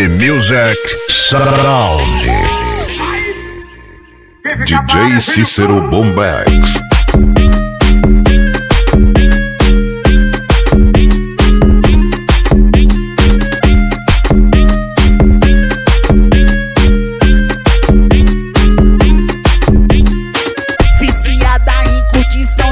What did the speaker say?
Music Sound. DJ Cícero Bombex. Viciada em curtição,